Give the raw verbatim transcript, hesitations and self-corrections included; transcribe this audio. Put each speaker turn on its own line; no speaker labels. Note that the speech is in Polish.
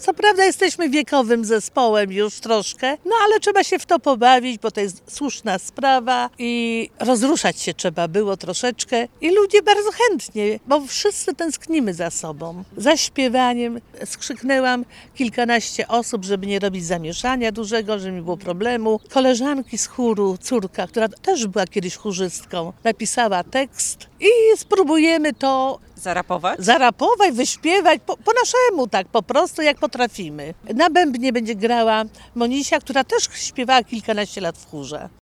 Co prawda jesteśmy wiekowym zespołem już troszkę, no ale trzeba się w to pobawić, bo to jest słuszna sprawa i rozruszać się trzeba było troszeczkę i ludzie bardzo chętnie, bo wszyscy tęsknimy za sobą. Za śpiewaniem skrzyknęłam kilkanaście osób, żeby nie robić zamieszania dużego, żeby nie było problemu. Koleżanki z chóru, córka, która też była kiedyś chórzystką, napisała tekst i spróbujemy to
Zarapować?
zarapować, wyśpiewać, po, po naszemu tak, po prostu jak potrafimy. Na bębnie będzie grała Monisia, która też śpiewała kilkanaście lat w chórze.